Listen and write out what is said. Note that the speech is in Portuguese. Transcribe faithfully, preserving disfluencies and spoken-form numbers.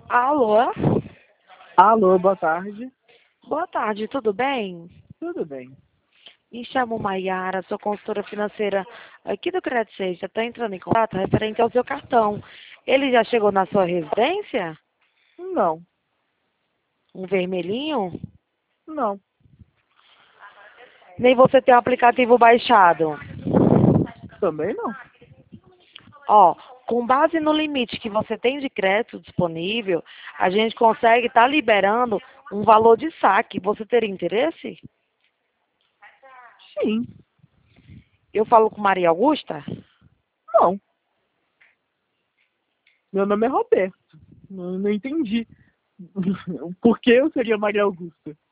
Alô? Alô, boa tarde. Boa tarde, tudo bem? Tudo bem? Me chamo Maiara, sou consultora financeira aqui do Credit Suisse. Estou entrando em contato referente ao seu cartão. Ele já chegou na sua residência? Não, Um vermelhinho? não. Nem você tem o aplicativo baixado? Também não. Ó, com base no limite que você tem de crédito disponível, a gente consegue estar liberando um valor de saque. Você teria interesse? Sim. Eu falo com Maria Augusta? Não. Meu nome é Roberto. Não, não entendi. Por que eu seria Maria Augusta?